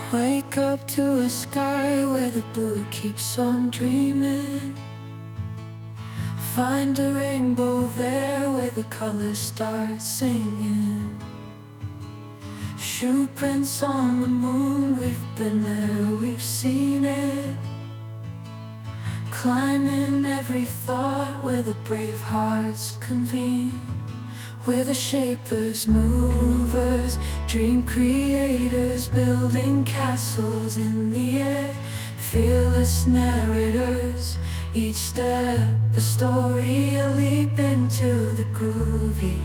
Wake up to a sky where the blue keeps on dreaming. Find a rainbow there where the colors start singing. Shoe prints on the moon, we've been there, we've seen it. Climbing every thought where the brave hearts convene. We're the shapers, movers, dream creators, building castles in the air. Fearless narrators, each step a story, a leap into the groovy.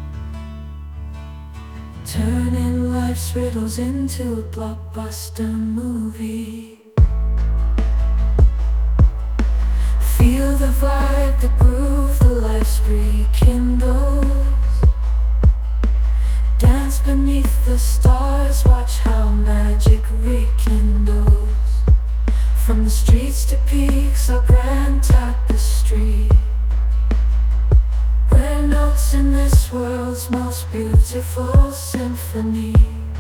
Turning life's riddles into a blockbuster movie. Feel the vibe, the groove, the lights rekindles. Dance beneath the stars, watch how magic rekindles. From the streets to peaks, a grand tapestry, where notes in this world's most beautiful symphony.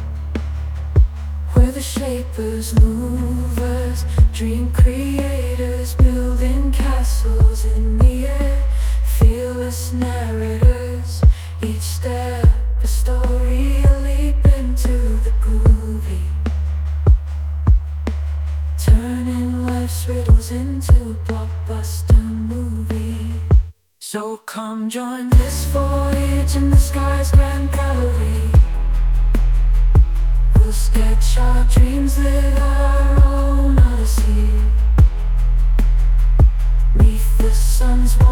We're the shapers, movers, dream creators, building castles in the air. Fearless narrators, each step a story, a leap into the groovy. Turning life's riddles into a blockbuster movie. So come join this voyage in the sky's grand gallery. We'll sketch our dreams, live our own odyssey. Neath the sun's warm